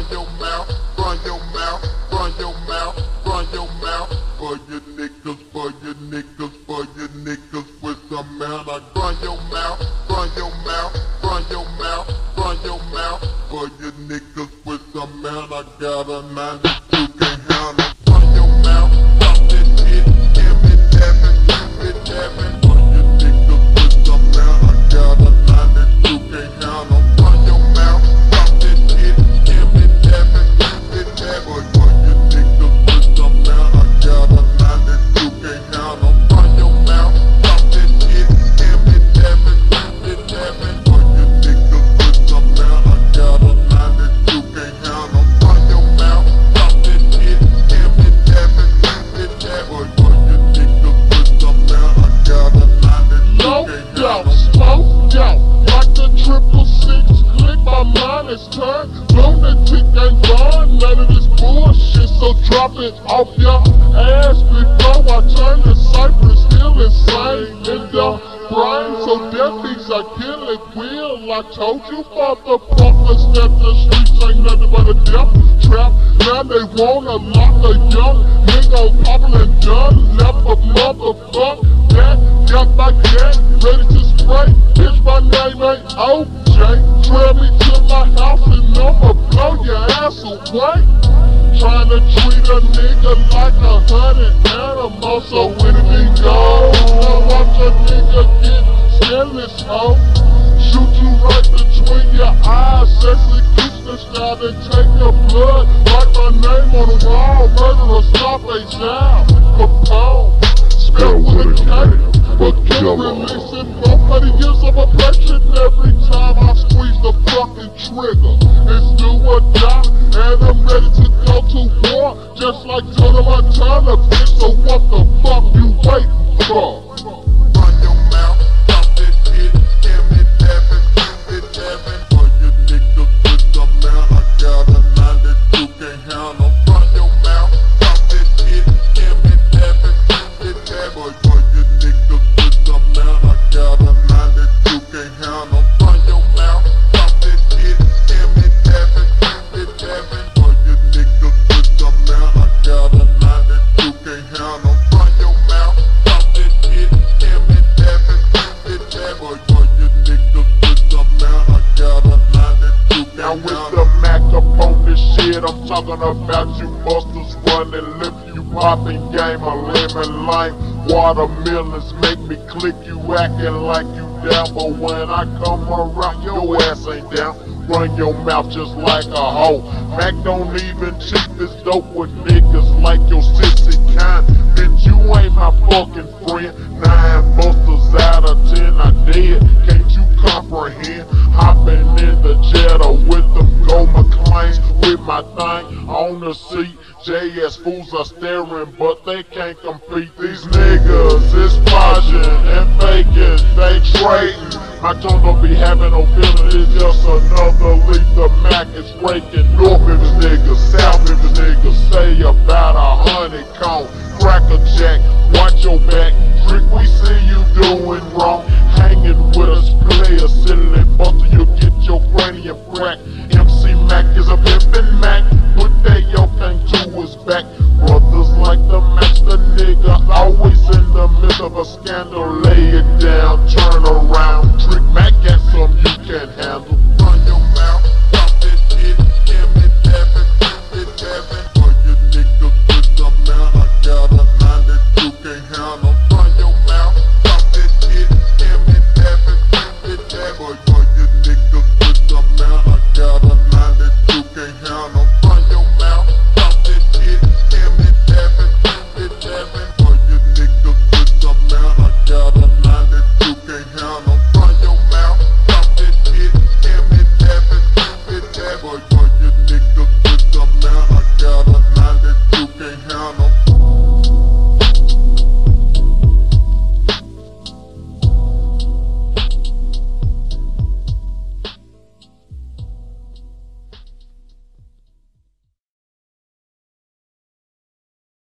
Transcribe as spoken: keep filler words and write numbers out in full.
your mouth, run your mouth, run your mouth, run your mouth. For your niggas, for your niggas, for your niggas with some man. I run your mouth, run your mouth, run your mouth, run your mouth. For your niggas with some man. I got a nine that you can't handle. Run your mouth, stop this shit, give me seven, give me seven. For your niggas with some man. I got a nine that you can't handle. Run your mouth, stop this shit, give me seven, give me seven. For your niggas with some man. I got a nine that you can't handle. Run your mouth, stop this shit, give me seven, give me seven. For your niggas with some man. I got a nine that you can't handle. Run your mouth, stop this shit, give me seven, give me seven. For your niggas with some man. I got a nine that you can't handle. Smoked out, like the triple six click, my mind is turned. Lunatic ain't gone, none of this bullshit, so drop it off your ass before I turn to Cypress Hill insane in the brain. So deadbeats are killing will. I told you motherfuckers that the streets ain't nothing but a death trap. Now they wanna lock a young nigga on Poplar and done. Left a motherfucker that got my cat ready to spray. Bitch, my name ain't O J. Trail me to my house and I'ma blow your ass away. Tryna treat a nigga like a hundred animals. So anything goes. Now watch a nigga get skinless, ho. Shoot you right between your eyes. Execution style and take your blood. Write my name on the wall. Murderer, Scarface down. Capone. Spell with a K. But kill releasing four hundred years of oppression every time I squeeze the fucking trigger. It's do or die, and I'm ready to go to war, just like Tony Montana, bitch. So what the fuck you waiting for? Run your mouth, stop this shit, give me seven, give me seven. For your niggas with some man. I got a nine that you can't handle. Run your mouth, stop this shit, give me seven, give me seven. For your niggas with some man. I got a nine that you can't handle. Run your mouth, stop this shit, give me seven, give me seven. For your niggas with some man. I got a nine that you can't handle. Run your mouth, stop this shit, give me seven, give me seven. For your niggas with some man. I got a nine that you can't Now with handle. the Mac up on this shit, I'm talking about you busters running lip, you popping game, a lemon lime. Watermelons make me click, you acting like you down, but when I come around, your ass ain't down. Run your mouth just like a hoe. Mac don't even cheap his dope with niggas like your sissy kind. Bitch, you ain't my fucking friend. Nine busters out of ten I dead. Can't you comprehend? Hopping in the Jetta with them gold McLeans, with my thing on the seat. J S fools are staring, but they can't compete. These niggas is podging and faking, they trading. My tone don't be having no feeling, it's just another leaf. The Mac is breaking. North Memphis niggas, South Memphis niggas, say about a honeycomb. Cracker Jack, watch your back. Trick, we see you doing wrong. Hanging with us, player, silly buster, you'll get your cranium cracked. M C Mac is a pimpin' Mac, put that yo thing to his back. Brothers like the Max, the nigga, always in the midst of a scandal. Lay it down, turn around.